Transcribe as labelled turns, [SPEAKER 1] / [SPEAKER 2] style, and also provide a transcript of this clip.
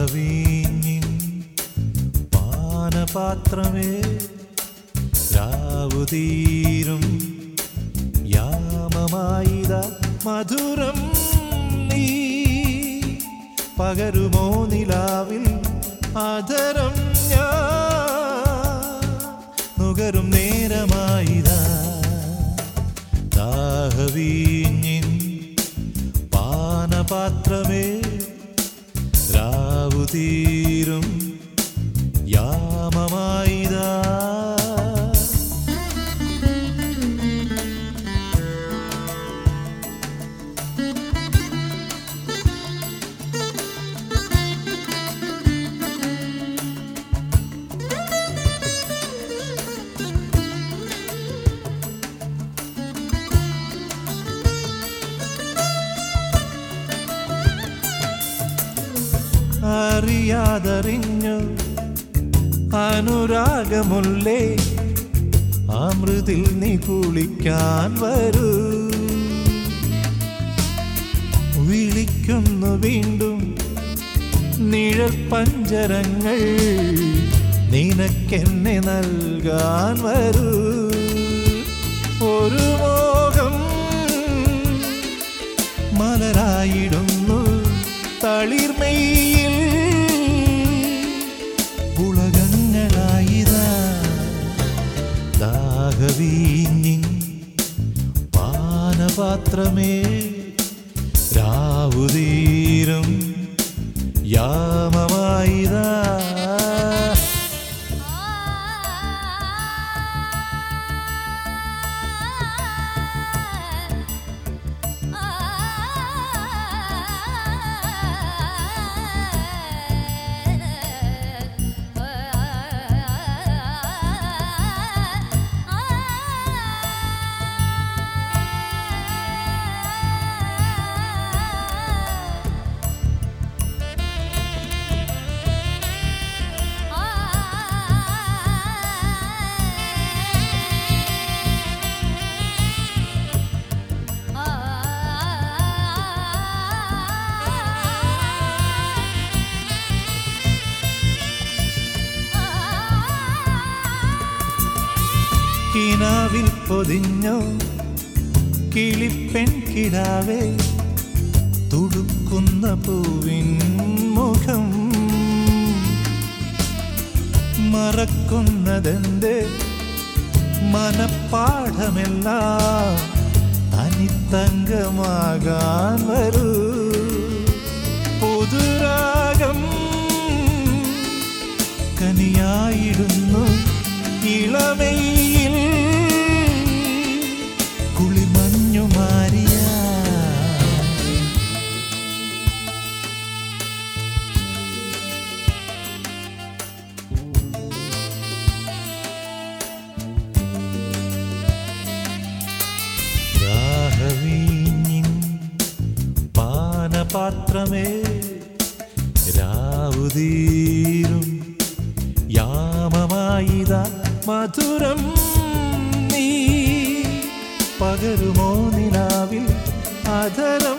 [SPEAKER 1] ദാഹവീഞ്ഞിൻ പാനപാത്രമേ രാവുതീരും യാമമായിത മധുരം നീ പകരുമോ നിലാവിൽ ആദരം ഞാൻ നുകരും നേരമായിതാ ദാഹവീഞ്ഞിൻ പാനപാത്രമേ രാവുതീരും യാമമായിതാ അറിയാതറിഞ്ഞു അനുരാഗമുള്ളേ അമൃതിൽ നീ കുളിക്കാൻ വരൂ വിളിക്കുന്നു വീണ്ടും നിഴൽ പഞ്ചരങ്ങൾ നിനക്കെന്നെ നൽകാൻ വരൂ ഒരു മോഹം മലരായിടുന്നു തളിർമയിൽ പുളകങ്ങളായിതാ ദാഹവീഞ്ഞിൻ പാനപാത്രമേ രാവുതീരും യാമമായിതാ കിനാവിൽ പൊതിഞ്ഞോ കിളിപ്പെൺ കിടാവേ തുടുക്കുന്ന പൂവിൻ മുഖം മറക്കുന്നതെന്റെ മനപ്പാഠമെല്ലാം തനിത്തങ്കമാകാൻ വരൂ പുതുരാഗം കനിയായിടുന്നു ഇളമയിൽ കുളിമഞ്ഞു മാറിയ ദാഹവീഞ്ഞിൻ പാനപാത്രമേ രാവുതീരും യാമമായിതാ മധുരം നീ പകരുമോ നിലാവിൽ ആദരം